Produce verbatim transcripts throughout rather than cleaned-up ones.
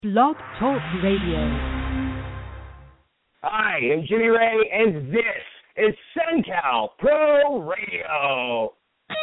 Blog Talk Radio. Hi, I'm Jimmy Ray, and this is SenCal Pro Radio.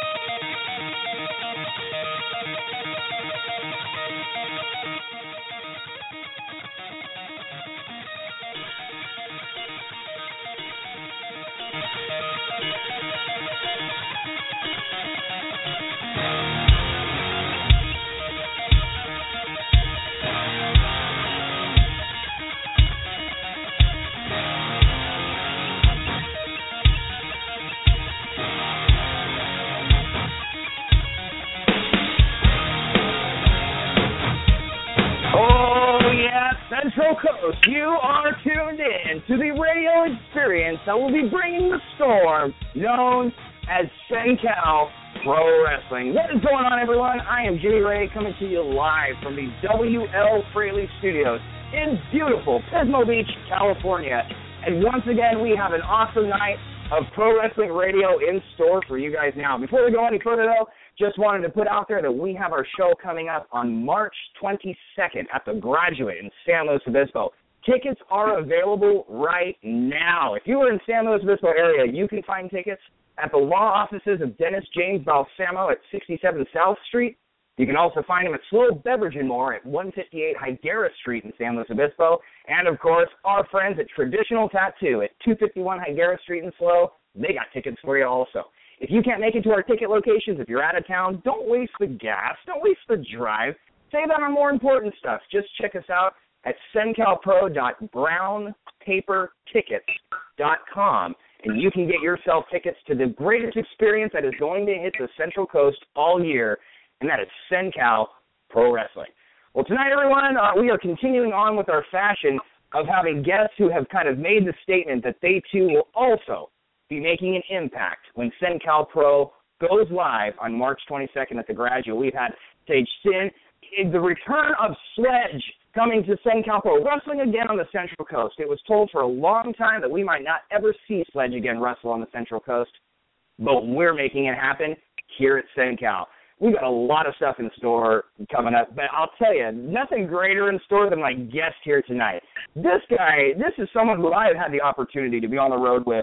Central Coast, you are tuned in to the radio experience that will be bringing the storm known as SenCal Pro Wrestling. What is going on, everyone? I am Jimmy Ray, coming to you live from the W L Fraley Studios in beautiful Pismo Beach, California. And once again, we have an awesome night of pro wrestling radio in store for you guys now. Before we go any further, though, just wanted to put out there that we have our show coming up on March twenty-second at the Graduate in San Luis Obispo. Tickets are available right now. If you are in San Luis Obispo area, you can find tickets at the law offices of Dennis James Balsamo at sixty-seven South Street. You can also find them at Slow Beverage and More at one fifty-eight Higuera Street in San Luis Obispo. And, of course, our friends at Traditional Tattoo at two fifty-one Higuera Street in Slow. They got tickets for you also. If you can't make it to our ticket locations, if you're out of town, don't waste the gas. Don't waste the drive. Save that on more important stuff. Just check us out at sencalpro dot brown paper tickets dot com, and you can get yourself tickets to the greatest experience that is going to hit the Central Coast all year, and that is SenCal Pro Wrestling. Well, tonight, everyone, uh, we are continuing on with our fashion of having guests who have kind of made the statement that they, too, will also be making an impact when SenCal Pro goes live on March twenty-second at the Graduate. We've had Sage Sin, the return of Sledge coming to SenCal Pro, wrestling again on the Central Coast. It was told for a long time that we might not ever see Sledge again wrestle on the Central Coast, but we're making it happen here at SenCal. We've got a lot of stuff in store coming up, but I'll tell you, nothing greater in store than my guest here tonight. This guy, this is someone who I have had the opportunity to be on the road with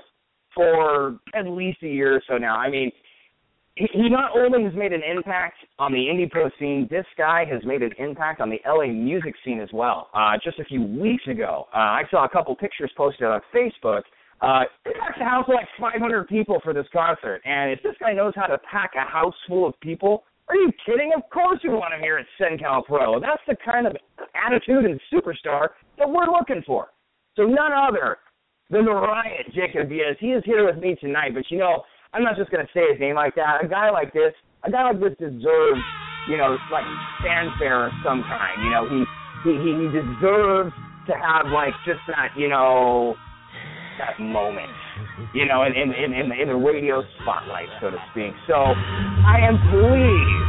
for at least a year or so now. I mean, he, he not only has made an impact on the indie pro scene, this guy has made an impact on the L A music scene as well. Uh, just a few weeks ago, uh, I saw a couple pictures posted on Facebook. Uh, it packed a house of like five hundred people for this concert, and if this guy knows how to pack a house full of people, are you kidding? Of course we want him here at SenCal Pro. That's the kind of attitude and superstar that we're looking for. So none other than the Riot, Jacob Diaz. He is here with me tonight, but you know, I'm not just going to say his name like that. A guy like this, a guy like this deserves, you know, like fanfare of some kind. You know, he he he deserves to have like just that, you know, that moment, you know, in in in, in, the, in the radio spotlight, so to speak. So I am pleased,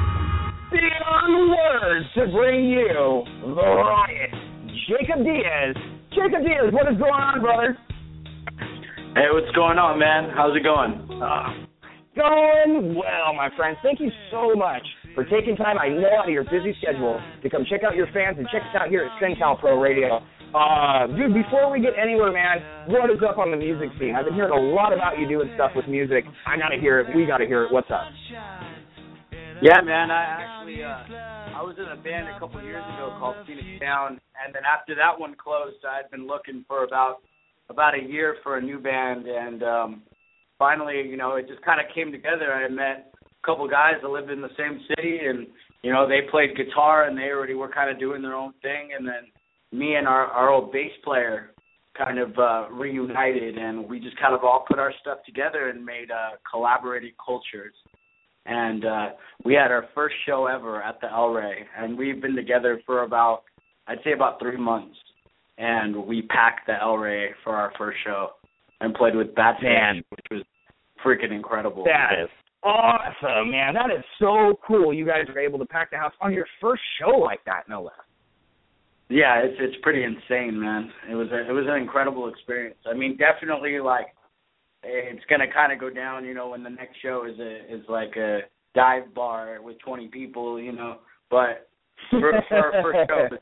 beyond words, to bring you the Riot, Jacob Diaz. Jacob Diaz, what is going on, brother? Hey, what's going on, man? How's it going? Uh, going well, my friend. Thank you so much for taking time, I know, out of your busy schedule to come check out your fans and check us out here at SenCal Pro Radio. Uh, dude, before we get anywhere, man, what is up on the music scene? I've been hearing a lot about you doing stuff with music. I got to hear it. We got to hear it. What's up? Yeah, man, I actually, uh, I was in a band a couple years ago called Phoenix Down, and then after that one closed, I'd been looking for about about a year for a new band, and um, finally, you know, it just kind of came together. I met a couple guys that lived in the same city, and, you know, they played guitar, and they already were kind of doing their own thing, and then me and our, our old bass player kind of uh, reunited, and we just kind of all put our stuff together and made uh, Collaborating Cultures. And uh, we had our first show ever at the El Rey, and we've been together for about, I'd say about three months. And we packed the El Rey for our first show and played with Bad Fish, which was freaking incredible. That is awesome, man. That is so cool. You guys were able to pack the house on your first show like that, no less. Yeah, it's it's pretty insane, man. It was a, it was an incredible experience. I mean, definitely, like, it's gonna kind of go down, you know, when the next show is a is like a dive bar with twenty people, you know. But for, for our first show,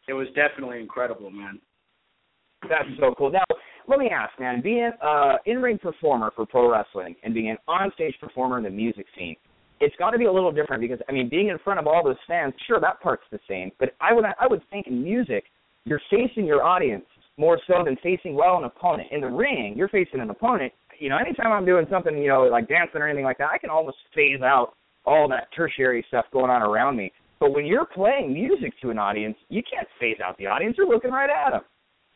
it was definitely incredible, man. That's so cool. Now, let me ask, man, being an in-ring performer for pro wrestling and being an on-stage performer in the music scene, it's got to be a little different because, I mean, being in front of all those fans, sure, that part's the same. But I would I would think in music, you're facing your audience more so than facing, well, an opponent. In the ring, you're facing an opponent. You know, anytime I'm doing something, you know, like dancing or anything like that, I can almost phase out all that tertiary stuff going on around me. But when you're playing music to an audience, you can't phase out the audience. You're looking right at them.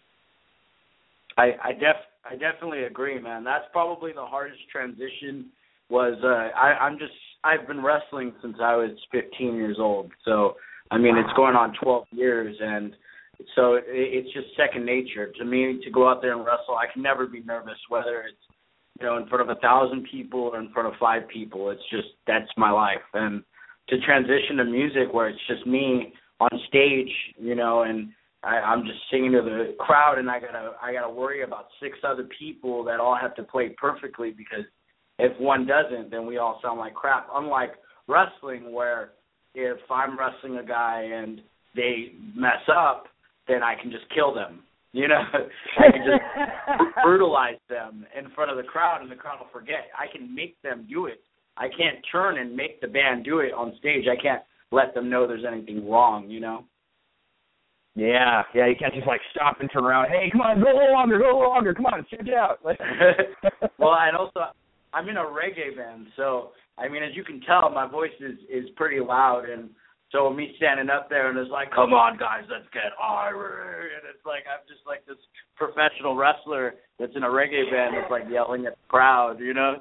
I I def I definitely agree, man. That's probably the hardest transition. Was uh, I I'm just I've been wrestling since I was fifteen years old. So I mean, it's going on twelve years, and so it, it's just second nature to me to go out there and wrestle. I can never be nervous, whether it's you know in front of a thousand people or in front of five people. It's just that's my life, and to transition to music where it's just me on stage, you know, and I, I'm just singing to the crowd, and I gotta I gotta worry about six other people that all have to play perfectly, because if one doesn't, then we all sound like crap. Unlike wrestling, where if I'm wrestling a guy and they mess up, then I can just kill them. You know, I can just brutalize them in front of the crowd, and the crowd will forget. I can make them do it. I can't turn and make the band do it on stage. I can't let them know there's anything wrong, you know? Yeah, yeah, you can't just, like, stop and turn around. Hey, come on, go a little longer, go a little longer. Come on, check it out. Well, and also, I'm in a reggae band, so, I mean, as you can tell, my voice is, is pretty loud, and so me standing up there and it's like, come on, guys, let's get Irish, and it's like, I'm just like this professional wrestler that's in a reggae band that's, like, yelling at the crowd, you know?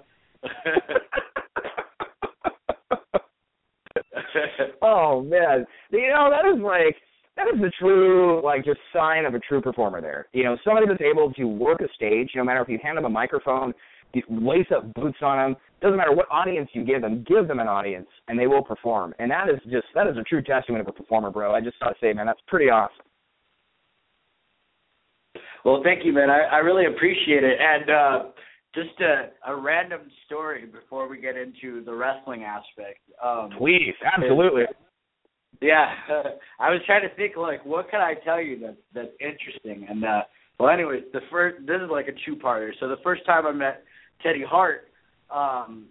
Oh, man. You know, that is, like, that is the true, like, just sign of a true performer there. You know, somebody that's able to work a stage, no matter if you hand them a microphone, you lace up boots on them, doesn't matter what audience you give them, give them an audience, and they will perform. And that is just, that is a true testament of a performer, bro. I just got to say, man, that's pretty awesome. Well, thank you, man. I, I really appreciate it. And uh, just a, a random story before we get into the wrestling aspect. Um, Please, absolutely. Yeah, uh, I was trying to think, like, what can I tell you that's that's interesting? And uh, well, anyways, the first this is like a two-parter. So the first time I met Teddy Hart, um,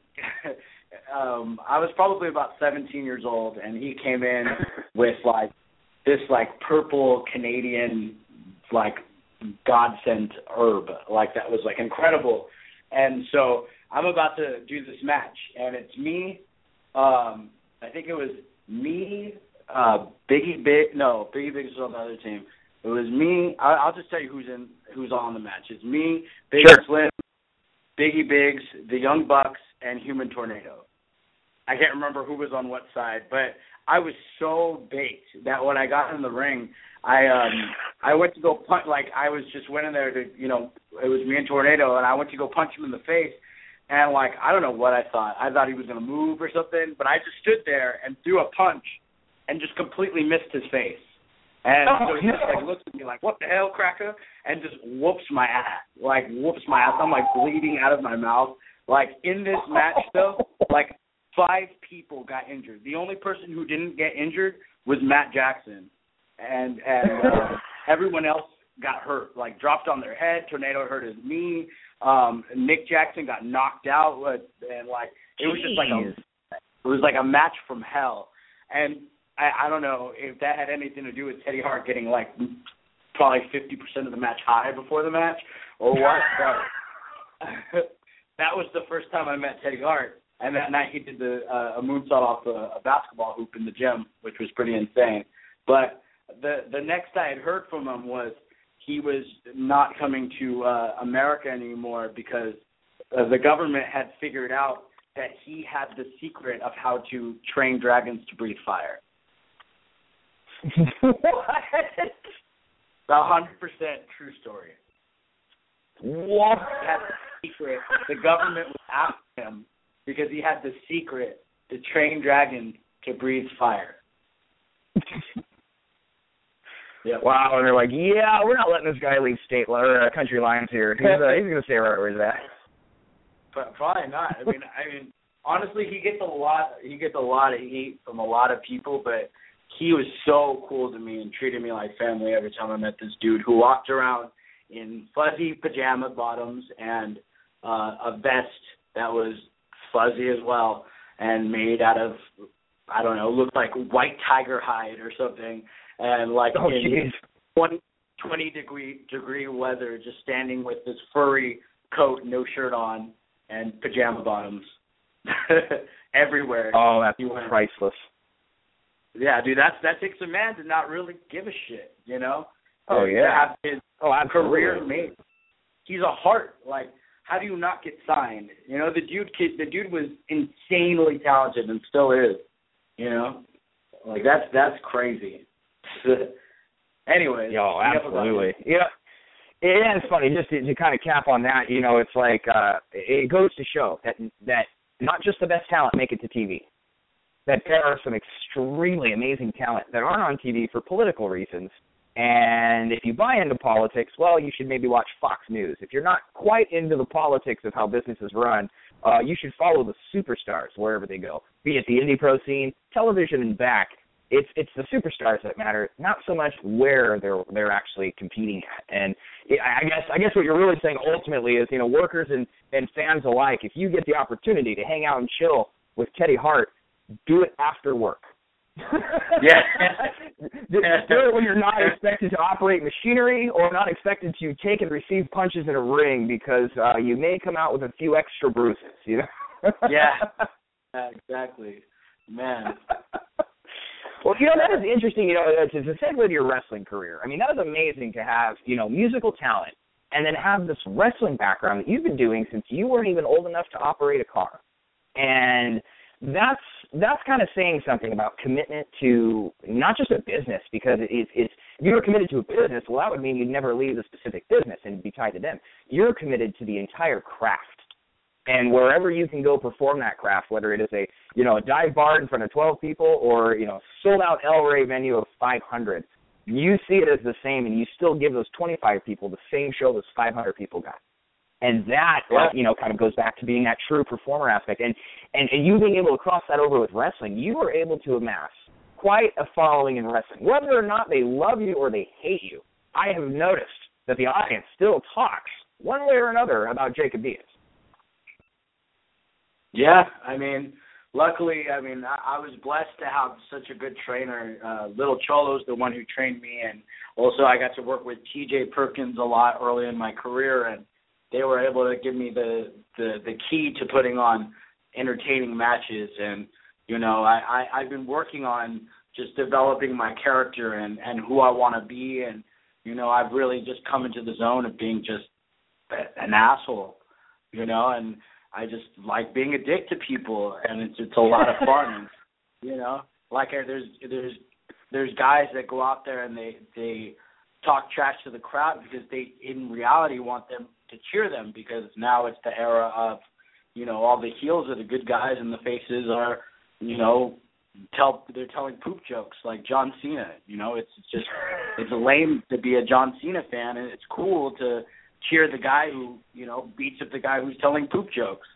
um, I was probably about seventeen years old, and he came in with like this like purple Canadian like godsend herb, like that was like incredible. And so I'm about to do this match, and it's me. Um, I think it was me. Uh, Biggie Big, no, Biggie Biggs was on the other team. It was me. I, I'll just tell you who's in, who's on the match. It's me, Big Sure. Slim, Biggie Biggs, the Young Bucks, and Human Tornado. I can't remember who was on what side, but I was so baked that when I got in the ring, I um I went to go punch. Like I was just went in there to, you know, it was me and Tornado, and I went to go punch him in the face. And like I don't know what I thought. I thought he was gonna move or something, but I just stood there and threw a punch. And just completely missed his face. And oh, so he just like looks at me like, what the hell, cracker? And just whoops my ass. Like whoops my ass. I'm like bleeding out of my mouth. Like in this match though, like five people got injured. The only person who didn't get injured was Matt Jackson. And and uh, everyone else got hurt, like dropped on their head. Tornado hurt his knee. Um, Nick Jackson got knocked out. And like it was just like a it was like a match from hell. And I, I don't know if that had anything to do with Teddy Hart getting like probably fifty percent of the match high before the match or what, but that was the first time I met Teddy Hart. And that night he did the uh, a moonsault off a, a basketball hoop in the gym, which was pretty insane. But the the next I had heard from him was he was not coming to uh, America anymore because uh, the government had figured out that he had the secret of how to train dragons to breathe fire. What? A hundred percent true story. What? He had the secret. The government was after him because he had the secret to train dragons to breathe fire. Yep. Wow, and they're like, yeah, we're not letting this guy leave state or uh, country lines here. He's, uh, he's going to stay right where he's at. But probably not. I mean, I mean, honestly, he gets a lot. He gets a lot of hate from a lot of people, but he was so cool to me and treated me like family every time I met this dude who walked around in fuzzy pajama bottoms and uh, a vest that was fuzzy as well and made out of, I don't know, looked like white tiger hide or something, and like oh, in twenty, twenty degree degree weather, just standing with this furry coat, no shirt on, and pajama bottoms everywhere. Oh, that's he went. priceless. Yeah, dude, that's that takes a man to not really give a shit, you know. Oh to, yeah. To have his oh, absolutely. career made. He's a heart. Like, how do you not get signed? You know, the dude, the dude was insanely talented and still is. You know, like that's that's crazy. Anyways. Yo, absolutely. Yeah. Yeah, it's funny, just to, to kind of cap on that, you know, it's like, uh, it goes to show that that not just the best talent make it to T V, that there are some extremely amazing talent that aren't on T V for political reasons, and if you buy into politics, well, you should maybe watch Fox News. If you're not quite into the politics of how businesses run, uh, you should follow the superstars wherever they go, be it the indie pro scene, television and back. It's it's the superstars that matter, not so much where they're they're actually competing at. And I guess I guess what you're really saying ultimately is, you know, workers and, and fans alike, if you get the opportunity to hang out and chill with Teddy Hart, do it after work. Yeah. do, do it when you're not expected to operate machinery or not expected to take and receive punches in a ring, because uh, you may come out with a few extra bruises, you know? Yeah. Yeah, exactly. Man. Well, you know, that is interesting, you know, to, to segue with your wrestling career. I mean, that is amazing to have, you know, musical talent and then have this wrestling background that you've been doing since you weren't even old enough to operate a car. And that's that's kind of saying something about commitment to not just a business, because it, it, it's if you were committed to a business, well, that would mean you'd never leave the specific business and be tied to them. You're committed to the entire craft. And wherever you can go perform that craft, whether it is a, you know, a dive bar in front of twelve people or, you know, sold out El Rey venue of five hundred, you see it as the same, and you still give those twenty-five people the same show those five hundred people got. And that, yeah. you know, kind of goes back to being that true performer aspect. And, and, and you being able to cross that over with wrestling, you were able to amass quite a following in wrestling. Whether or not they love you or they hate you, I have noticed that the audience still talks one way or another about Jacob Diaz. Yeah, I mean, luckily, I mean, I, I was blessed to have such a good trainer. Uh, Little Cholo's the one who trained me, and also I got to work with T J Perkins a lot early in my career, and they were able to give me the, the, the key to putting on entertaining matches. And, you know, I, I, I've been working on just developing my character and, and who I want to be, and, you know, I've really just come into the zone of being just an asshole, you know, and I just like being a dick to people, and it's it's a lot of fun. You know, like there's there's there's guys that go out there and they they talk trash to the crowd because they in reality want them to cheer them, because now it's the era of, you know, all the heels are the good guys and the faces are, you know, tell they're telling poop jokes like John Cena. You know, it's just it's lame to be a John Cena fan, and it's cool to cheer the guy who, you know, beats up the guy who's telling poop jokes.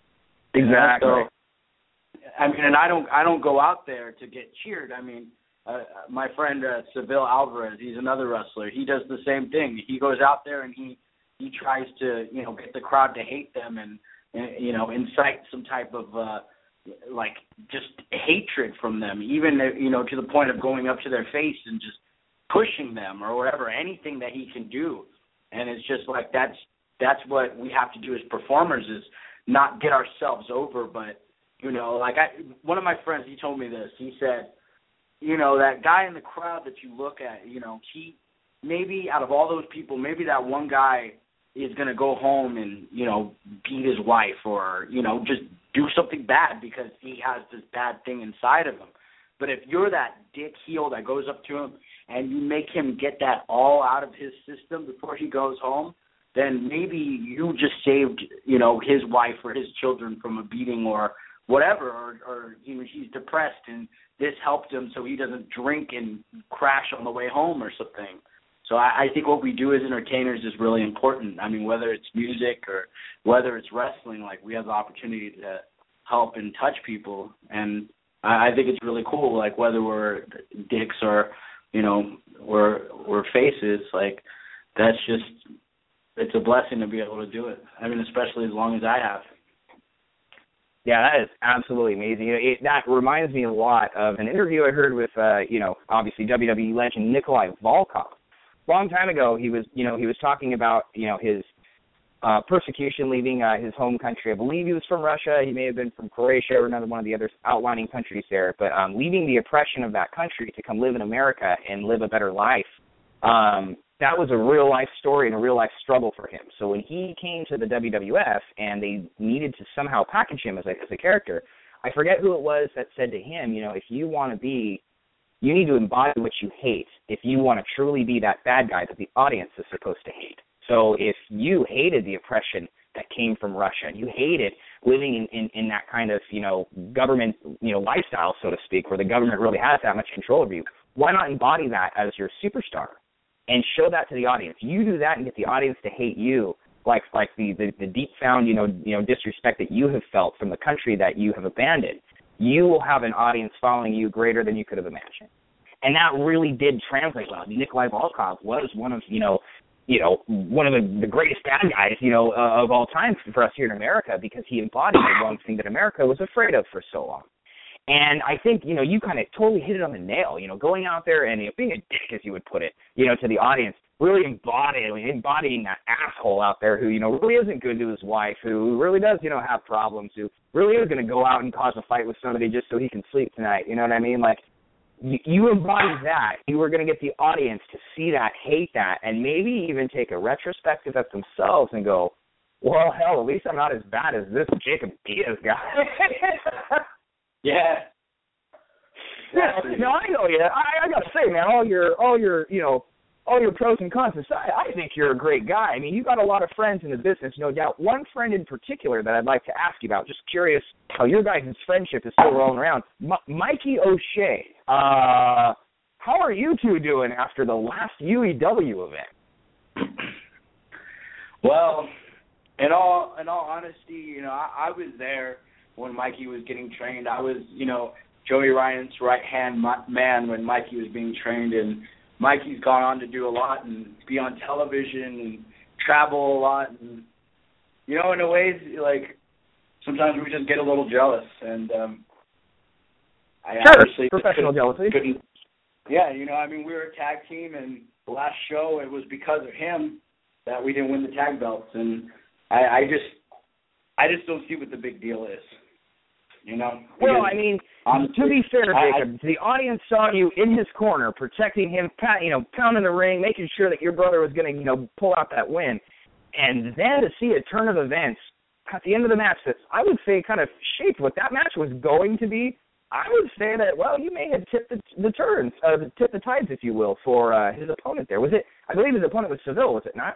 Exactly. You know, so, I mean, and I don't, I don't go out there to get cheered. I mean, uh, my friend uh, Seville Alvarez, he's another wrestler. He does the same thing. He goes out there and he, he tries to, you know, get the crowd to hate them and, and you know, incite some type of, uh, like, just hatred from them, even, you know, to the point of going up to their face and just pushing them or whatever, anything that he can do. And it's just like that's that's what we have to do as performers, is not get ourselves over. But, you know, like I, one of my friends, he told me this. He said, you know, that guy in the crowd that you look at, you know, he maybe out of all those people, maybe that one guy is going to go home and, you know, beat his wife or, you know, just do something bad because he has this bad thing inside of him. But if you're that dick heel that goes up to him and you make him get that all out of his system before he goes home, then maybe you just saved, you know, his wife or his children from a beating or whatever, or, or you know, he's depressed and this helped him so he doesn't drink and crash on the way home or something. So I, I think what we do as entertainers is really important. I mean, whether it's music or whether it's wrestling, like we have the opportunity to help and touch people. And I, I think it's really cool. Like whether we're dicks or, you know, we're we're faces. Like that's just it's a blessing to be able to do it. I mean, especially as long as I have. Yeah, that is absolutely amazing. You know, it, that reminds me a lot of an interview I heard with, uh, you know, obviously W W E legend Nikolai Volkov. A long time ago, he was, you know, he was talking about, you know, his uh, persecution leaving uh, his home country. I believe he was from Russia. He may have been from Croatia or another one of the other outlining countries there. But um, leaving the oppression of that country to come live in America and live a better life, um, that was a real-life story and a real-life struggle for him. So when he came to the W W F and they needed to somehow package him as a, as a character, I forget who it was that said to him, you know, if you want to be, you need to embody what you hate if you want to truly be that bad guy that the audience is supposed to hate. So if you hated the oppression that came from Russia and you hated living in, in, in that kind of, you know, government, you know, lifestyle, so to speak, where the government really has that much control over you, why not embody that as your superstar? And show that to the audience. You do that and get the audience to hate you, like like the, the, the deep found, you know, you know, disrespect that you have felt from the country that you have abandoned. You will have an audience following you greater than you could have imagined. And that really did translate well. Nikolai Volkov was one of, you know, you know, one of the, the greatest bad guys, you know, uh, of all time for us here in America, because he embodied the one thing that America was afraid of for so long. And I think, you know, you kind of totally hit it on the nail, you know, going out there and, you know, being a dick, as you would put it, you know, to the audience, really embodying, embodying that asshole out there who, you know, really isn't good to his wife, who really does, you know, have problems, who really is going to go out and cause a fight with somebody just so he can sleep tonight, you know what I mean? Like, you, you embody that. You are going to get the audience to see that, hate that, and maybe even take a retrospective at themselves and go, well, hell, at least I'm not as bad as this Jacob Diaz guy. Yeah. Yeah, no, I know you. I, I gotta say, man, all your, all your, you know, all your pros and cons aside, I think you're a great guy. I mean, you got a lot of friends in the business, no doubt. One friend in particular that I'd like to ask you about. Just curious how your guys' friendship is still rolling around. M- Mikey O'Shea. Uh, how are you two doing after the last U E W event? Well, in all in all honesty, you know, I, I was there when Mikey was getting trained. I was, you know, Joey Ryan's right-hand man when Mikey was being trained, and Mikey's gone on to do a lot and be on television and travel a lot. And, you know, in a ways, like, sometimes we just get a little jealous. And um, I sure, obviously professional jealousy. Couldn't, yeah, you know, I mean, we were a tag team, and the last show, it was because of him that we didn't win the tag belts. And I, I just I just don't see what the big deal is. You know? Well, I mean, honestly, to be fair, Jacob, I, I, the audience saw you in his corner, protecting him, you know, pounding the ring, making sure that your brother was going to, you know, pull out that win. And then to see a turn of events at the end of the match that I would say kind of shaped what that match was going to be, I would say that, well, you may have tipped the, the turns, uh, tipped the tides, if you will, for uh, his opponent there. Was it, I believe his opponent was Seville, was it not?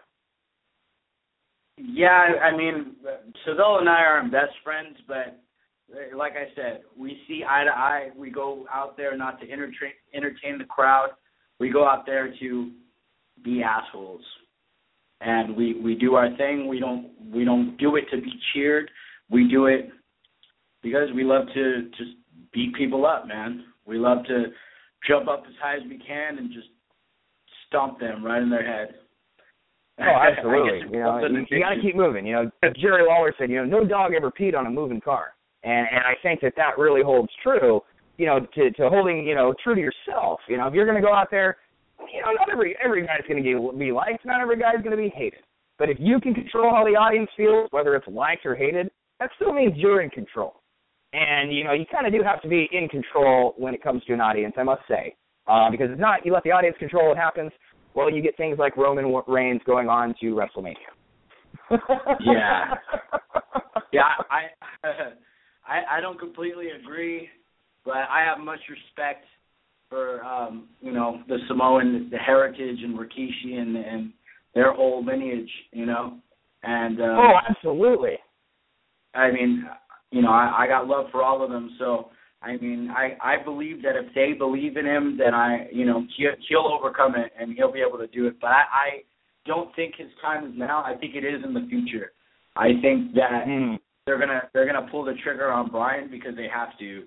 Yeah, I mean, Seville and I are best friends, but like I said, we see eye to eye. We go out there not to entertain, entertain the crowd. We go out there to be assholes, and we, we do our thing. We don't we don't do it to be cheered. We do it because we love to just beat people up, man. We love to jump up as high as we can and just stomp them right in their head. Oh, absolutely. you know, you, you got to keep moving. You know, as Jerry Lawler said, you know, no dog ever peed on a moving car. And and I think that that really holds true, you know, to, to holding, you know, true to yourself. You know, if you're going to go out there, you know, not every every guy's going to be liked. Not every guy's going to be hated. But if you can control how the audience feels, whether it's liked or hated, that still means you're in control. And, you know, you kind of do have to be in control when it comes to an audience, I must say. Uh, because if not, you let the audience control what happens, well, you get things like Roman Reigns going on to WrestleMania. yeah. Yeah, I... I, I don't completely agree, but I have much respect for, um, you know, the Samoan, the heritage, and Rikishi and, and their whole lineage, you know. And um, oh, absolutely. I mean, you know, I, I got love for all of them. So, I mean, I, I believe that if they believe in him, then I, you know, he'll, he'll overcome it and he'll be able to do it. But I, I don't think his time is now. I think it is in the future. I think that... Mm. They're gonna they're gonna pull the trigger on Bryan because they have to,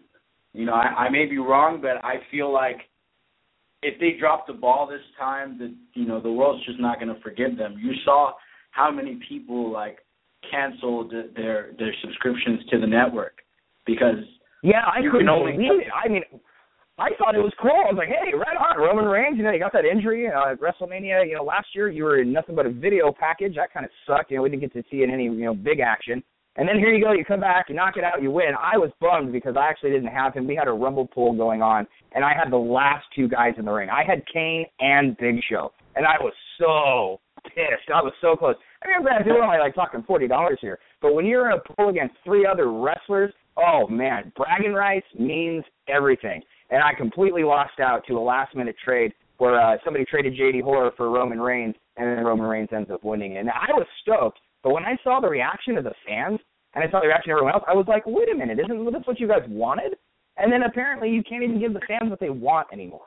You know, I, I may be wrong, but I feel like if they drop the ball this time, the you know the world's just not going to forgive them. You saw how many people like canceled their their subscriptions to the network because yeah, I you couldn't can only believe it. I mean, I thought it was cool. I was like, hey, right on, Roman Reigns. You know, you got that injury uh, at WrestleMania. You know, last year you were in nothing but a video package. That kind of sucked. You know, we didn't get to see any you know big action. And then here you go, you come back, you knock it out, you win. I was bummed because I actually didn't have him. We had a Rumble pool going on, and I had the last two guys in the ring. I had Kane and Big Show, and I was so pissed. I was so close. I mean, granted, we're only like talking forty dollars here, but when you're in a pool against three other wrestlers, oh, man, bragging rights means everything. And I completely lost out to a last-minute trade where uh, somebody traded J D Horror for Roman Reigns, and then Roman Reigns ends up winning. And I was stoked. But when I saw the reaction of the fans, and I saw the reaction of everyone else, I was like, wait a minute, isn't this what you guys wanted? And then apparently you can't even give the fans what they want anymore.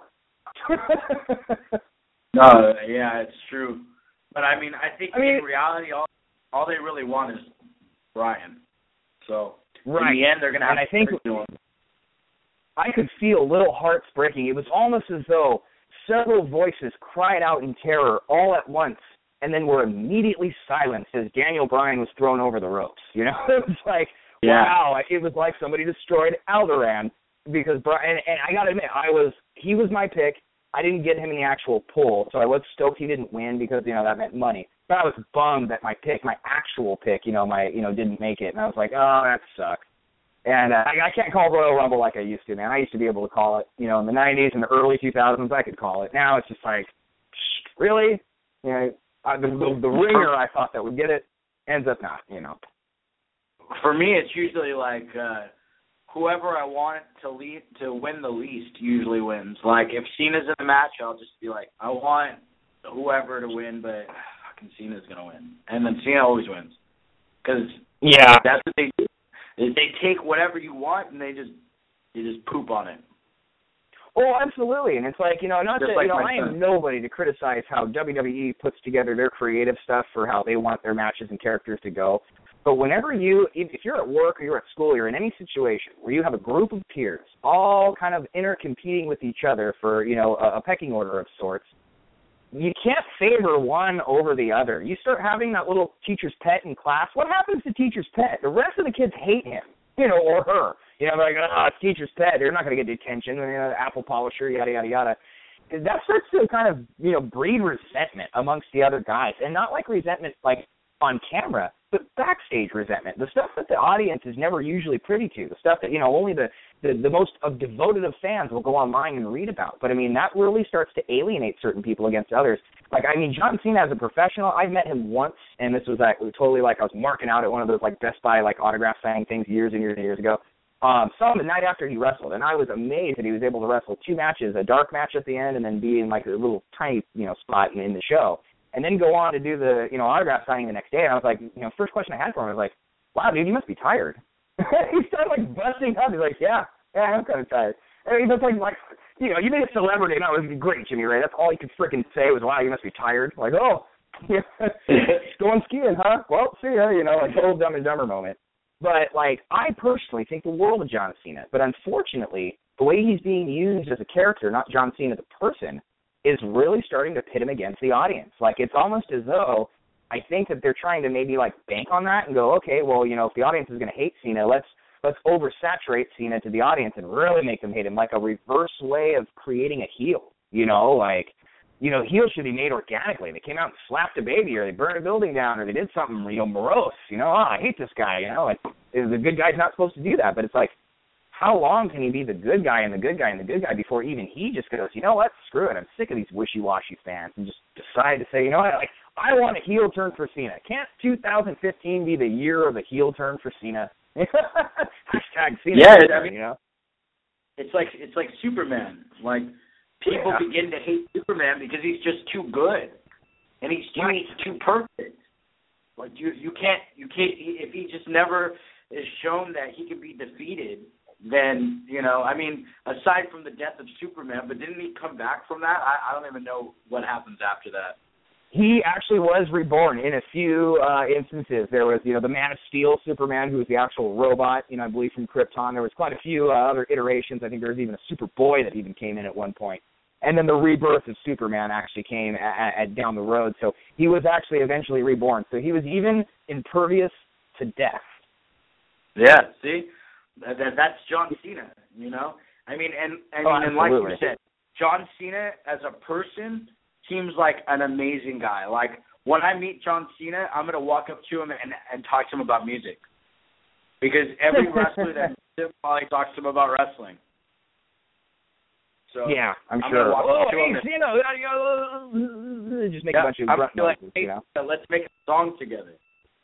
No, yeah, it's true. But, I mean, I think I mean, in reality, all all they really want is Bryan. So, right. in the end, they're going to have and I to think do him. I could feel little hearts breaking. It was almost as though several voices cried out in terror all at once, and then were immediately silenced as Daniel Bryan was thrown over the ropes. You know, it was like, yeah. wow, it was like somebody destroyed Alderaan because Bryan, and, and I got to admit, I was, he was my pick. I didn't get him in the actual poll, so I was stoked he didn't win because, you know, that meant money. But I was bummed that my pick, my actual pick, you know, my, you know, didn't make it. And I was like, oh, that sucks. And uh, I, I can't call Royal Rumble like I used to, man. I used to be able to call it, you know, in the nineties and the early two thousands, I could call it. Now it's just like, really? You know, Uh, the, the, the ringer I thought that would get it ends up not, you know. For me, it's usually like uh, whoever I want to lead to win the least usually wins. Like if Cena's in the match, I'll just be like, I want whoever to win, but fucking Cena's gonna win, and then Cena always wins because yeah, that's what they do. Is they take whatever you want and they just they just poop on it. Oh, absolutely. And it's like, you know, not Just that, like you know, my I am son. nobody to criticize how W W E puts together their creative stuff for how they want their matches and characters to go. But whenever you, if you're at work or you're at school, you're in any situation where you have a group of peers all kind of intercompeting with each other for, you know, a, a pecking order of sorts, you can't favor one over the other. You start having that little teacher's pet in class. What happens to teacher's pet? The rest of the kids hate him, you know, or her. You know, they're like, oh, it's teacher's pet. They're not going to get detention. You know, apple polisher, yada, yada, yada. That starts to kind of, you know, breed resentment amongst the other guys. And not like resentment like on camera, but backstage resentment. The stuff that the audience is never usually privy to. The stuff that, you know, only the, the, the most of devoted of fans will go online and read about. But, I mean, that really starts to alienate certain people against others. Like, I mean, John Cena as a professional, I met him once, and this was like, totally like I was marking out at one of those, like, Best Buy, like, autograph signing things years and years and years ago. Um, saw him the night after he wrestled, and I was amazed that he was able to wrestle two matches, a dark match at the end, and then be in like a little tiny, you know, spot in, in the show, and then go on to do the, you know, autograph signing the next day. And I was like, you know, first question I had for him was like, wow, dude, you must be tired. He started like busting up. He's like, yeah, yeah, I'm kind of tired. And he was like, like, you know, you made a celebrity, and that was great, Jimmy Ray. That's all he could freaking say was, wow, you must be tired. Like, oh, yeah, going skiing, huh? Well, see ya, you know, like old Dumb and Dumber moment. But, like, I personally think the world of John Cena. But unfortunately, the way he's being used as a character, not John Cena the person, is really starting to pit him against the audience. Like, it's almost as though I think that they're trying to maybe, like, bank on that and go, okay, well, you know, if the audience is going to hate Cena, let's let's oversaturate Cena to the audience and really make them hate him, like a reverse way of creating a heel, you know, like, you know, heels should be made organically. They came out and slapped a baby, or they burned a building down, or they did something, you know, morose. You know, oh, I hate this guy. You know, and the good guy's not supposed to do that. But it's like, how long can he be the good guy and the good guy and the good guy before even he just goes, you know what, screw it. I'm sick of these wishy-washy fans, and just decide to say, you know what, like, I want a heel turn for Cena. Can't two thousand fifteen be the year of a heel turn for Cena? Hashtag Cena. Yeah, turn, I mean, you know, it's like it's like Superman, like. People yeah. begin to hate Superman because he's just too good, and he's too right. he's too perfect. Like you, you can't, you can't. If he just never is shown that he can be defeated, then you know. I mean, aside from the death of Superman, but didn't he come back from that? I, I don't even know what happens after that. he actually was reborn in a few uh, instances. There was, you know, the Man of Steel Superman, who was the actual robot, you know, I believe from Krypton. There was quite a few uh, other iterations. I think there was even a Superboy that even came in at one point. And then the rebirth of Superman actually came at, at down the road. So he was actually eventually reborn. So he was even impervious to death. Yeah, see? That, that, that's John Cena, you know? I mean, and, and, oh, and like you said, John Cena as a person seems like an amazing guy. Like, when I meet John Cena, I'm going to walk up to him and, and talk to him about music. Because every wrestler that meets him probably talks to him about wrestling. So yeah, I'm, I'm sure. Oh, hey, Cena, just make yeah, a bunch of I'm grunt like, noises, hey, you know? let's make a song together.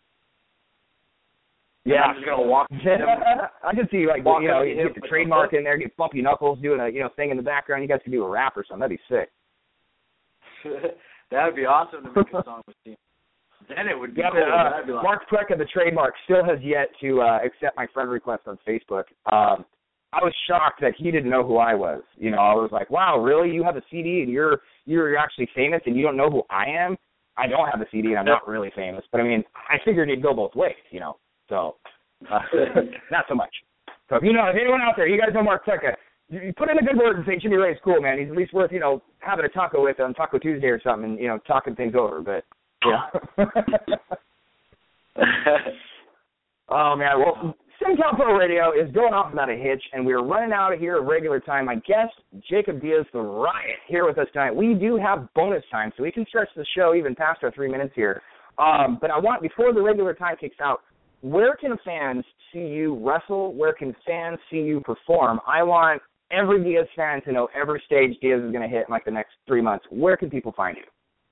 Yeah, I'm just gonna walk. I can see like walk you know, you get the trademark in there, get Bumpy Knuckles doing a you know thing in the background. You guys could do a rap or something. That'd be sick. That'd be awesome to make a song with Cena. Then it would be yeah, cool. But, uh, That'd be like... Mark Precca, the trademark, still has yet to uh, accept my friend request on Facebook. Um, I was shocked that he didn't know who I was. You know, I was like, wow, really? You have a C D and you're you're actually famous and you don't know who I am? I don't have a C D and I'm not really famous. But, I mean, I figured it'd go both ways, you know. So, uh, not so much. So, if you know, if anyone out there, you guys know Mark Precca, you put in a good word and say Jimmy Ray's cool, man. He's at least worth, you know, having a taco with on Taco Tuesday or something and, you know, talking things over. But, yeah. Oh, man. Well, SimCal Pro Radio is going off without a hitch, and we're running out of here at regular time. My guest, Jacob Diaz, the Riot, here with us tonight. We do have bonus time, so we can stretch the show even past our three minutes here. Um, but I want, before the regular time kicks out, where can fans see you wrestle? Where can fans see you perform? I want every Diaz fan to know every stage Diaz is going to hit in like the next three months. Where can people find you?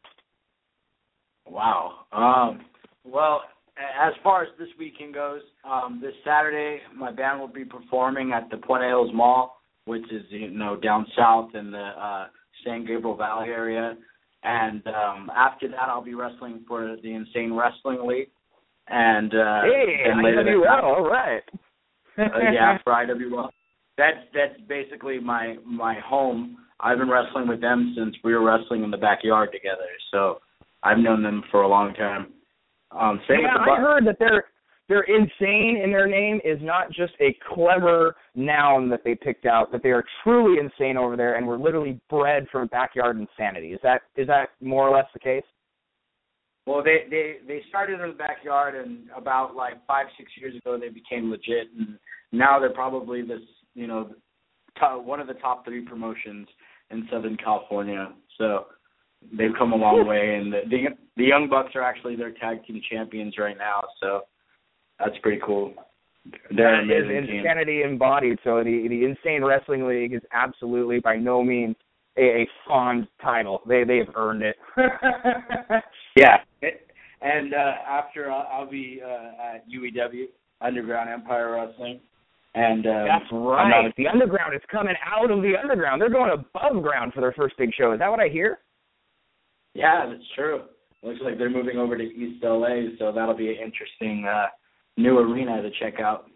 Wow. Um, well, as far as this weekend goes, um, this Saturday my band will be performing at the Puente Hills Mall, which is, you know, down south in the uh, San Gabriel Valley area. And um, after that, I'll be wrestling for the Insane Wrestling League. And uh, hey, and later I W L, all right. uh, yeah, for I W L. That's that's basically my my home. I've been wrestling with them since we were wrestling in the backyard together. So I've known them for a long time. Um, same yeah, with the I heard that they're they're insane in their name is not just a clever noun that they picked out, that they are truly insane over there and were literally bred from backyard insanity. Is that is that more or less the case? Well, they, they, they started in the backyard, and about like five, six years ago they became legit, and now they're probably this, you know, top, one of the top three promotions in Southern California. So they've come a long way, and the, the the Young Bucks are actually their tag team champions right now. So that's pretty cool. They're an amazing team. Insanity embodied. So the the Insane Wrestling League is absolutely by no means a, a fond title. They they've earned it. Yeah. And uh, after I'll, I'll be uh, at U E W, Underground Empire Wrestling. And um, that's right. Not, the Underground is coming out of the Underground. They're going above ground for their first big show. Is that what I hear? Yeah, that's true. Looks like they're moving over to East L A, so that'll be an interesting uh, new arena to check out.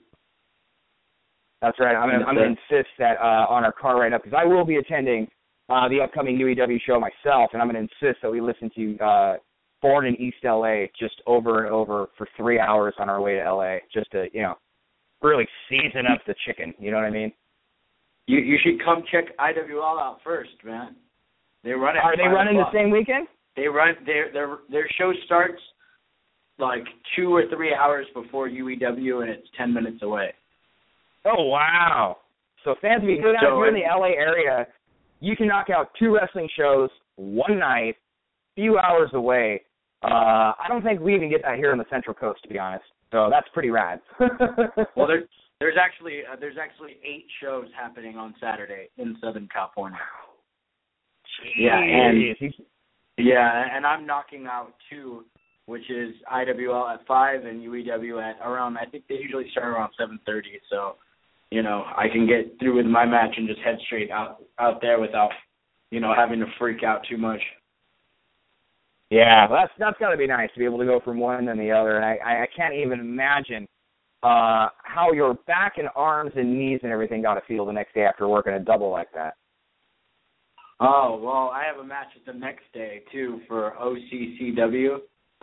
That's right. I'm going to insist that uh, on our car ride up, because I will be attending uh, the upcoming U E W show myself, and I'm going to insist that we listen to uh, Born in East L A just over and over for three hours on our way to L A, just to, you know, really season up the chicken. You know what I mean? You you should come check I W L out first, man. They run it. Are they running the same weekend? They run their their their show starts like two or three hours before U E W, and it's ten minutes away. Oh wow! So fans, if you go down so, here in the L A area, you can knock out two wrestling shows one night, few hours away. Uh, I don't think we even get that here on the Central Coast, to be honest. So that's pretty rad. Well, there's there's actually uh, there's actually eight shows happening on Saturday in Southern California. Jeez. Yeah, and yeah, and I'm knocking out two, which is I W L at five and U E W at around. I think they usually start around seven thirty. So, you know, I can get through with my match and just head straight out out there without, you know, having to freak out too much. Yeah, well, that's that's got to be nice to be able to go from one to the other, and I, I can't even imagine uh, how your back and arms and knees and everything got to feel the next day after working a double like that. Oh, well, I have a match the next day, too, for O C C W.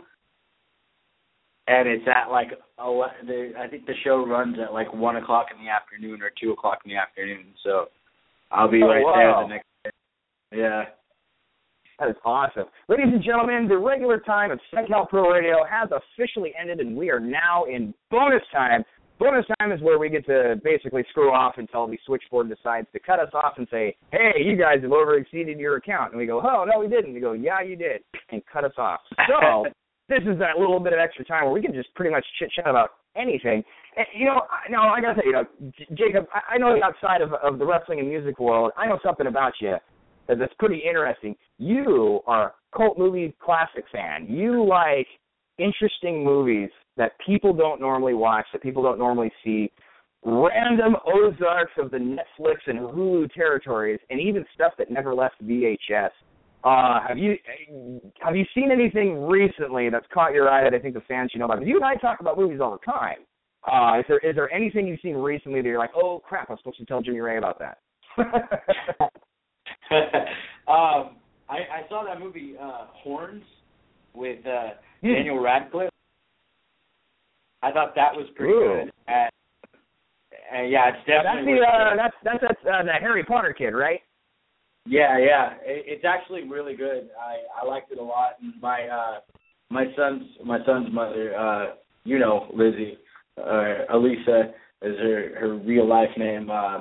And it's at, like, ele- the, I think the show runs at, like, one o'clock in the afternoon or two o'clock in the afternoon. So I'll be oh, right wow. there the next day. Yeah. That is awesome. Ladies and gentlemen, the regular time of SenCal Pro Radio has officially ended, and we are now in bonus time. Bonus time is where we get to basically screw off until the switchboard decides to cut us off and say, hey, you guys have over-exceeded your account. And we go, oh, no, we didn't. We go, yeah, you did, and cut us off. So this is that little bit of extra time where we can just pretty much chit-chat about anything. And, you know, now I got to say, you know, J- Jacob, I, I know outside of, of the wrestling and music world, I know something about you that's pretty interesting. You are a cult movie classic fan. You like interesting movies that people don't normally watch, that people don't normally see, random Ozarks of the Netflix and Hulu territories, and even stuff that never left V H S. Uh, have you have you seen anything recently that's caught your eye that I think the fans should know about? Because you and I talk about movies all the time. Uh, is there is there anything you've seen recently that you're like, oh crap, I'm supposed to tell Jimmy Ray about that? um, I, I saw that movie uh, Horns with uh, Hmm. Daniel Radcliffe. I thought that was pretty Ooh. good. And, and yeah, it's That's definitely. the worth uh, it. that's that's that's uh, the Harry Potter kid, right? Yeah, yeah, it, it's actually really good. I, I liked it a lot. And my uh, my son's my son's mother, uh, you know, Lizzie, uh, Elisa is her her real life name. Uh,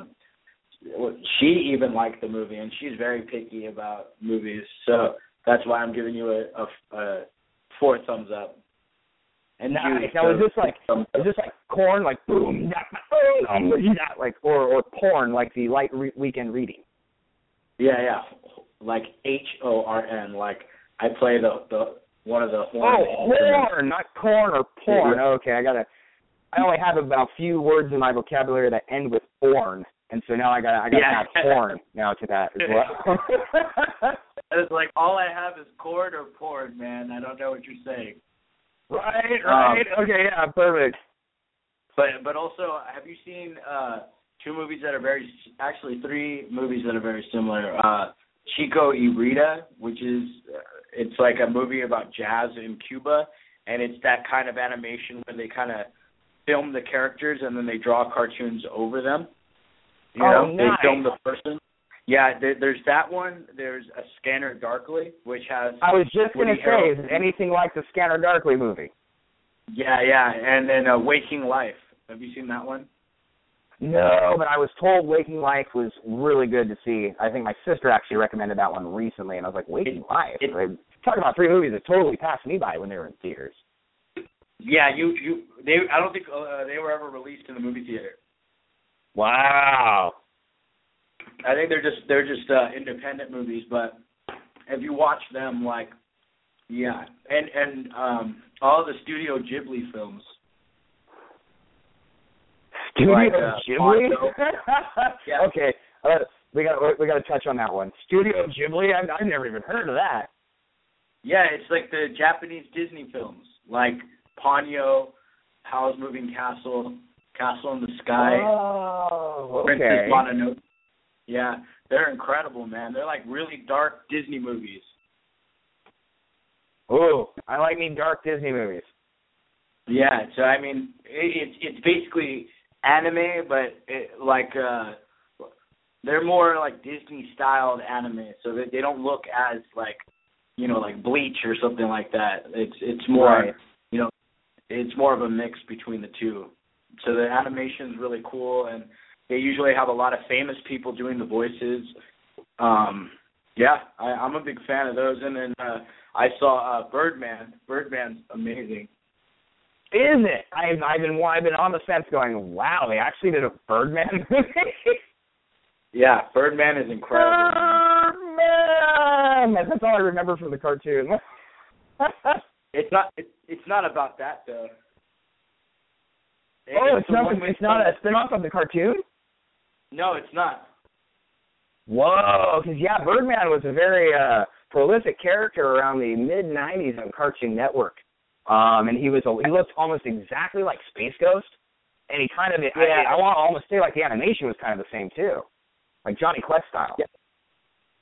she even liked the movie, and she's very picky about movies. So that's why I'm giving you a, a, a four thumbs up. And Nice. Judy, Now, is so this like is this like corn, like boom, boom, like or or porn, like the light re- weekend reading? Yeah, yeah, like H O R N. Like I play the the one of the horn. Oh, horn, not corn or porn. Okay, I gotta. I only have about a few words in my vocabulary that end with "orn," and so now I got I got to Yeah. add horn now to that as well. It's like all I have is cord or porn, man. I don't know what you're saying. Right, right. Um, okay, yeah, perfect. But but also, have you seen uh, two movies that are very, actually three movies that are very similar? Uh, Chico y Rita, which is, uh, it's like a movie about jazz in Cuba, and it's that kind of animation where they kind of film the characters and then they draw cartoons over them. You oh, know, nice. they film the person. Yeah, there, there's that one. There's A Scanner Darkly, which has. I was just going to say, Harrelson. is it anything like the Scanner Darkly movie? Yeah, yeah, and then uh, Waking Life. Have you seen that one? No, but I was told Waking Life was really good to see. I think my sister actually recommended that one recently, and I was like, Waking It- Life? it- Like, talking about three movies that totally passed me by when they were in theaters. Yeah, you you they. I don't think uh, they were ever released in the movie theater. Wow. I think they're just they're just uh, independent movies, but if you watch them, like, yeah, and and um, all the Studio Ghibli films. Studio Like, uh, Ghibli? Ponyo. Yeah. Okay, uh, we got we got to touch on that one. Studio Ghibli? I've, I've never even heard of that. Yeah, it's like the Japanese Disney films, like Ponyo, Howl's Moving Castle, Castle in the Sky, Oh, okay. Princess Mononoke. Yeah, they're incredible, man. They're like really dark Disney movies. Oh, I like me dark Disney movies. Yeah, so I mean, it, it's it's basically anime, but it, like uh, they're more like Disney styled anime, so they they don't look as like, you know, like Bleach or something like that. It's it's more, Right. you know, it's more of a mix between the two. So the animation is really cool, and they usually have a lot of famous people doing the voices. Um, yeah, I, I'm a big fan of those. And then uh, I saw uh, Birdman. Birdman's amazing. Is it? I've I've been I've been on the fence, going, wow, they actually did a Birdman movie. Yeah, Birdman is incredible. Birdman. That's all I remember from the cartoon. It's not. It, it's not about that though. It, Oh, it's the not. one with- It's not a spin-off of the cartoon. No, it's not. Whoa, because yeah, Birdman was a very uh, prolific character around the mid nineties on Cartoon Network. Um, and he was a, he looked almost exactly like Space Ghost, and he kind of Yeah. I, I want to almost say like the animation was kind of the same too, like Johnny Quest style. Yeah.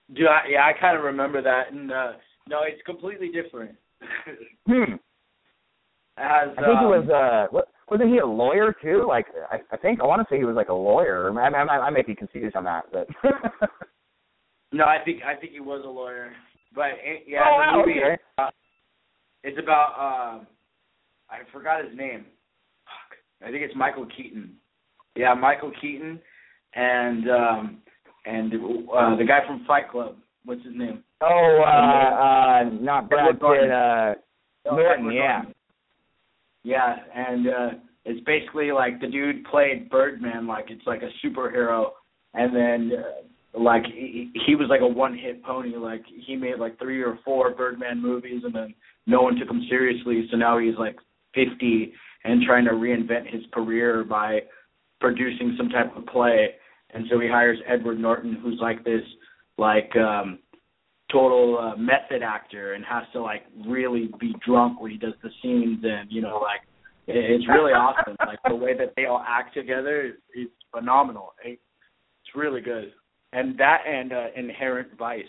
Do I? Yeah, I kind of remember that, and uh, no, it's completely different. hmm. As, I think um, he was. Uh, what, wasn't he a lawyer too? Like, I, I think I want to say he was like a lawyer. I, I, I, I may be confused on that, but. No, I think I think he was a lawyer, but it, yeah, oh, the wow, movie okay. uh, it's about uh, I forgot his name. Fuck. I think it's Michael Keaton. Yeah, Michael Keaton, and um, and uh, the guy from Fight Club. What's his name? Oh, uh, uh, not Brad Pitt. Uh, No, Norton, Edward yeah. Norton. Yeah, and uh, it's basically like the dude played Birdman, like it's like a superhero, and then. Uh, Like, he, he was like a one-hit pony. Like, he made like three or four Birdman movies, and then no one took him seriously. So now he's like fifty and trying to reinvent his career by producing some type of play. And so he hires Edward Norton, who's like this, like, um, total uh, method actor and has to, like, really be drunk when he does the scenes. And, you know, like, it, it's really awesome. Like, the way that they all act together is phenomenal. It, it's really good. And that and uh, Inherent Vice.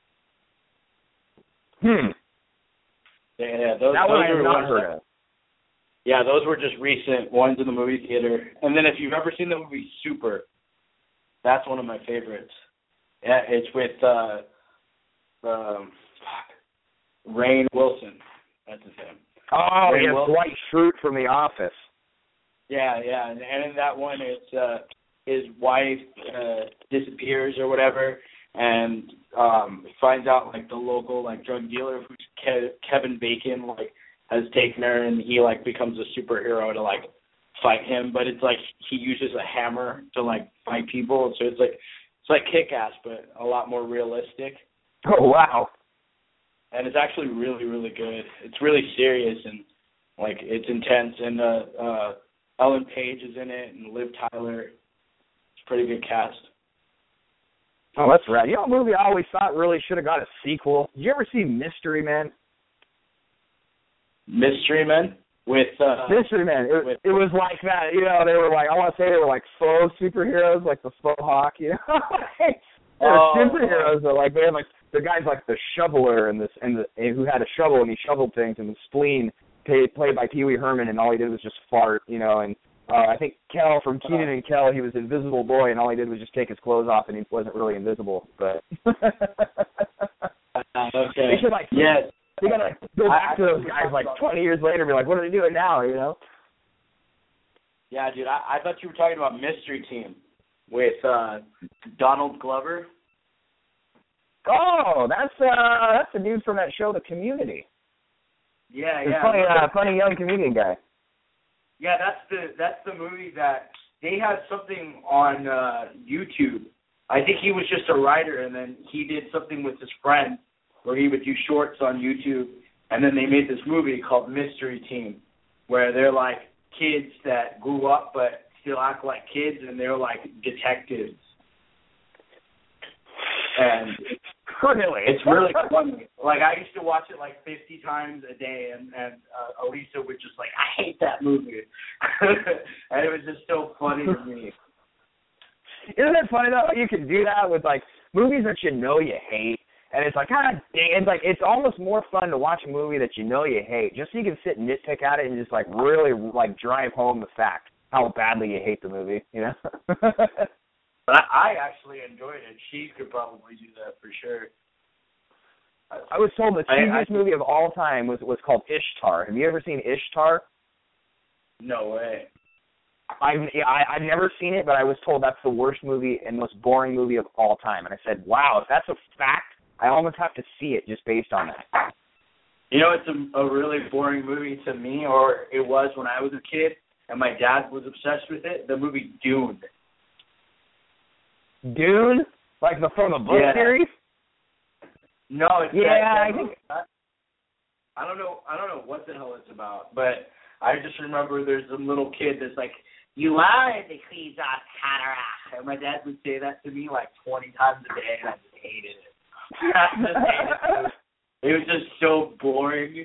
Hmm. Yeah, those, that those one I have are not ones heard that, of. Yeah, those were just recent ones in the movie theater. And then if you've ever seen the movie Super, that's one of my favorites. Yeah, it's with uh, um, Rainn Wilson. That's his name. Oh, Rainn yes, Wilson. Dwight Schrute from The Office. Yeah, yeah, and, and in that one, it's uh, his wife uh, disappears or whatever, and um, finds out like the local like drug dealer who's Ke- Kevin Bacon like has taken her, and he like becomes a superhero to like fight him. But it's like he uses a hammer to like fight people, so it's like it's like Kick-Ass, but a lot more realistic. Oh, wow. And it's actually really, really good. It's really serious and like it's intense. And uh, uh, Ellen Page is in it, and Liv Tyler. It's a pretty good cast. Oh, that's rad. You know, a movie I always thought really should have got a sequel. Did you ever see Mystery Men? Mystery Men with uh, Mystery Men. It, with, it was like that. You know, they were like, I want to say they were like faux superheroes, like the faux hawk. You know, they were oh, superheroes, but like they had like the guy's like the shoveler and this and, the, and who had a shovel and he shoveled things, and the Spleen played, played by Pee Wee Herman, and all he did was just fart. You know, and uh, I think Kel from Kenan and Kel, he was Invisible Boy, and all he did was just take his clothes off, and he wasn't really invisible. But okay, they should like yes. They gotta like, go back to those guys like twenty years later and be like, what are they doing now, you know? Yeah, dude, I, I thought you were talking about Mystery Team with uh, Donald Glover. Oh, that's uh, that's the dude from that show, The Community. Yeah, the yeah. Funny, uh, funny young comedian guy. Yeah, that's the that's the movie that they had something on uh, YouTube. I think he was just a writer, and then he did something with his friend where he would do shorts on YouTube, and then they made this movie called Mystery Team, where they're like kids that grew up but still act like kids, and they're like detectives. And Really? it's really funny. Like, I used to watch it like fifty times a day, and, and uh, Elisa would just like, I hate that movie. And it was just so funny to me. Isn't it funny, though? You can do that with, like, movies that you know you hate. And it's like, God dang, it's like, it's almost more fun to watch a movie that you know you hate, just so you can sit and nitpick at it and just, like, really, like, drive home the fact how badly you hate the movie, you know? But I, I actually enjoyed it. She could probably do that for sure. I was told the cheesiest I, I, movie of all time was, was called Ishtar. Have you ever seen Ishtar? No way. I've, I, I've never seen it, but I was told that's the worst movie and most boring movie of all time. And I said, wow, if that's a fact, I almost have to see it just based on that. You know, it's a, a really boring movie to me, or it was when I was a kid, and my dad was obsessed with it, the movie Dune. Dune? Like the from the book yeah. series? No, it's yeah, that, I think. I don't know. I don't know what the hell it's about, but I just remember there's some little kid that's like, "You are the Khizat Cataract," and my dad would say that to me like twenty times a day, and I just hated it. I just hated it. It was just so boring.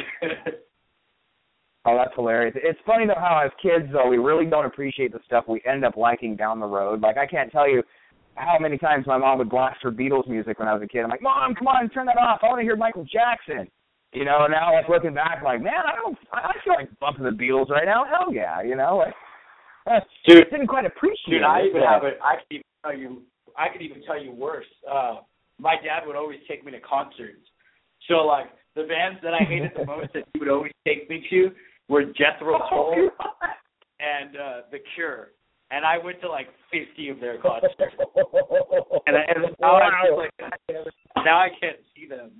Oh, that's hilarious. It's funny, though, how as kids, though, we really don't appreciate the stuff we end up liking down the road. Like, I can't tell you, how many times my mom would blast her Beatles music when I was a kid. I'm like, Mom, come on, turn that off. I want to hear Michael Jackson. You know, and now like looking back, like, man, I don't, I feel like bumping the Beatles right now. Hell yeah, you know, like, uh, dude, didn't quite appreciate dude, I it. even but... have it. I could even tell you. I could even tell you worse. Uh, my dad would always take me to concerts. So like the bands that I hated the most that he would always take me to were Jethro Tull and uh, The Cure. And I went to like fifty of their concerts. and, I, and now, wow. I like, now I can't see them.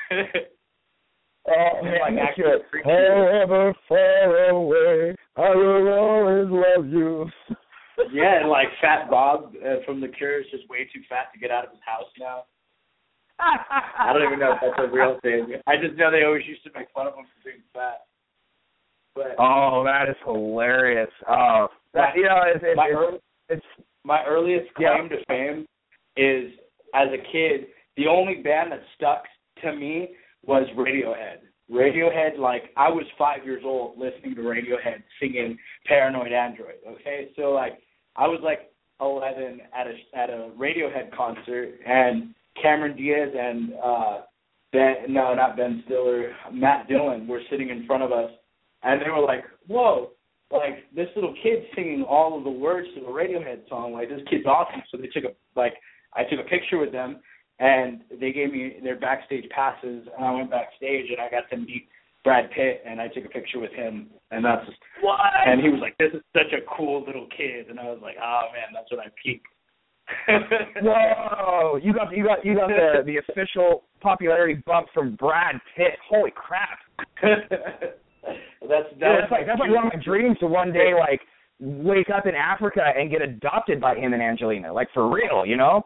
Oh, man, like, actually, however far away, I will always love you. Yeah, and like Fat Bob uh, from The Cure is just way too fat to get out of his house now. I don't even know if that's a real thing. I just know they always used to make fun of him for being fat. But oh, that is hilarious. Oh, that, you know, it's, it's, my, it's, early, it's my earliest claim yeah. to fame is, as a kid, the only band that stuck to me was Radiohead. Radiohead, like, I was five years old listening to Radiohead singing Paranoid Android, okay? So, like, I was, like, eleven at a at a Radiohead concert, and Cameron Diaz and, uh, Ben, no, not Ben Stiller, Matt Dillon were sitting in front of us, and they were like, whoa, like, this little kid's singing all of the words to a Radiohead song. Like, this kid's awesome. So they took a, like, I took a picture with them, and they gave me their backstage passes, and I went backstage, and I got to meet Brad Pitt, and I took a picture with him, and that's just, what? And he was like, this is such a cool little kid, and I was like, oh, man, that's when I peaked. Whoa! You got you got you got the the official popularity bump from Brad Pitt. Holy crap! that's that yeah, that's like that's like one of my dreams to one day like wake up in Africa and get adopted by him and Angelina, like for real, you know?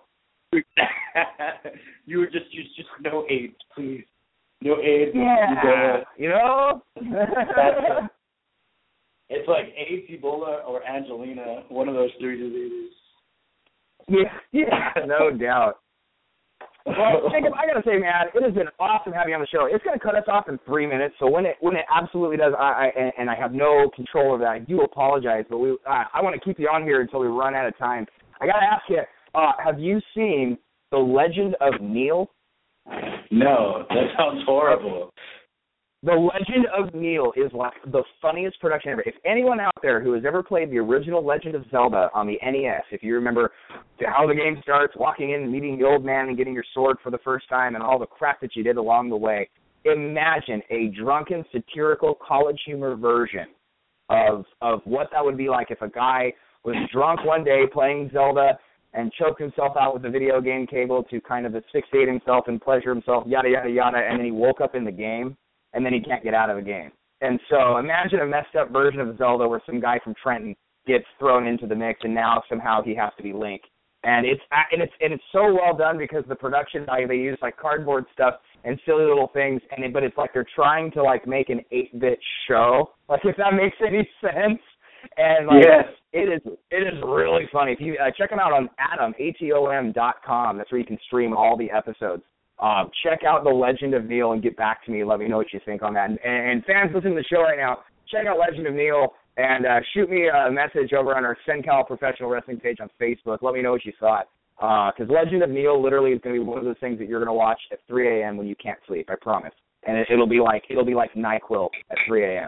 You were just, just, just no AIDS, please. No AIDS. Yeah. You know? That's it's like AIDS, Ebola, or Angelina. One of those three diseases. Yeah, yeah, no doubt. Well, Jacob, I gotta say, man, it has been awesome having you on the show. It's gonna cut us off in three minutes, so when it when it absolutely does, I, I and, and I have no control of that. I do apologize, but we uh, I want to keep you on here until we run out of time. I gotta ask you, uh, have you seen The Legend of Neil? No, that sounds horrible. The Legend of Neil is like the funniest production ever. If anyone out there who has ever played the original Legend of Zelda on the N E S, if you remember how the game starts, walking in and meeting the old man and getting your sword for the first time and all the crap that you did along the way, imagine a drunken, satirical, college humor version of of what that would be like if a guy was drunk one day playing Zelda and choked himself out with the video game cable to kind of asphyxiate himself and pleasure himself, yada, yada, yada, and then he woke up in the game. And then he can't get out of the game. And so imagine a messed up version of Zelda where some guy from Trenton gets thrown into the mix, and now somehow he has to be Link. And it's and it's and it's so well done because the production value, they use like cardboard stuff and silly little things, and it, but it's like they're trying to like make an eight-bit show, like if that makes any sense. And like yes. it is it is really funny. If you uh, check them out on Atom A T O M dot com, that's where you can stream all the episodes. Um, check out The Legend of Neil and get back to me. Let me know what you think on that. And, and fans listening to the show right now, check out Legend of Neil and uh, shoot me a message over on our SenCal Professional Wrestling page on Facebook. Let me know what you thought. Because uh, Legend of Neil literally is going to be one of those things that you're going to watch at three a.m. when you can't sleep. I promise. And it, it'll be like it'll be like NyQuil at three a.m.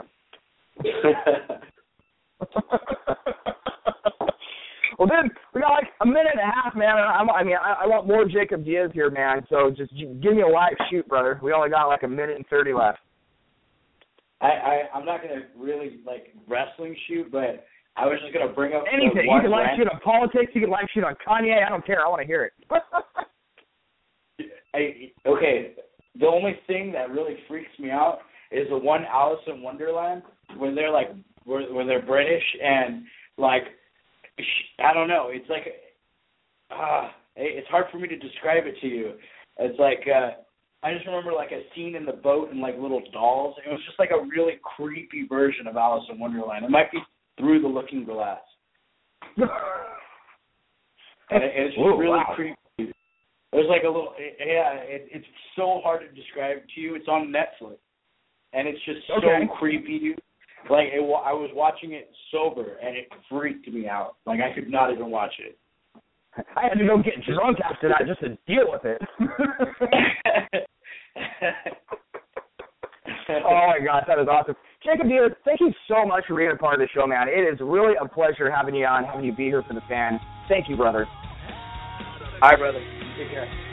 Well, then, we got like a minute and a half, man. I, I mean, I, I want more Jacob Diaz here, man. So just give me a live shoot, brother. We only got like a minute and thirty left. I, I, I'm not going to really, like, wrestling shoot, but I was just going to bring up anything. You can live shoot on politics. You can live shoot on Kanye. I don't care. I want to hear it. I, okay, the only thing that really freaks me out is the one Alice in Wonderland where they're, like, where, where they're British and, like, I don't know. It's like, uh, it's hard for me to describe it to you. It's like, uh, I just remember like a scene in the boat and like little dolls. It was just like a really creepy version of Alice in Wonderland. It might be Through the Looking Glass. And it, it's just Ooh, really wow. creepy. There's like a little, yeah, it, it's so hard to describe to you. It's on Netflix. And it's just okay. so creepy. Like, it, I was watching it sober, and it freaked me out. Like, I could not even watch it. I had to go get drunk after that just to deal with it. Oh, my gosh, that was awesome. Jacob Deere, thank you so much for being a part of the show, man. It is really a pleasure having you on, having you be here for the fans. Thank you, brother. All right, brother. Take care.